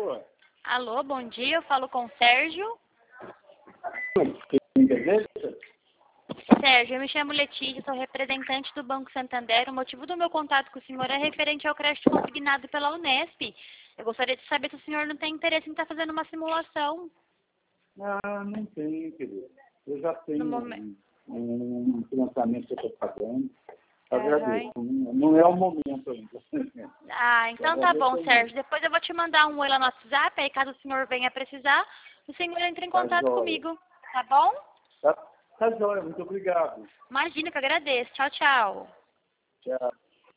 Alô? Alô, bom dia, eu falo com o Sérgio. Quem deseja? Sérgio, eu me chamo Letícia, sou representante do Banco Santander. O motivo do meu contato com o senhor é referente ao crédito consignado pela Unesp. Eu gostaria de saber se o senhor não tem interesse em estar fazendo uma simulação. Ah, não tem, querido. Eu já tenho No momento. um financiamento que eu estou pagando. Aham. Agradeço. Não é o momento ainda. Ah, então tá bom, Sérgio. Depois eu vou te mandar um oi lá no WhatsApp, aí caso o senhor venha precisar, o senhor entra em Tá contato jóia. comigo, tá bom? Tá jóia, muito obrigado. Imagina que eu agradeço. Tchau, tchau. Tchau.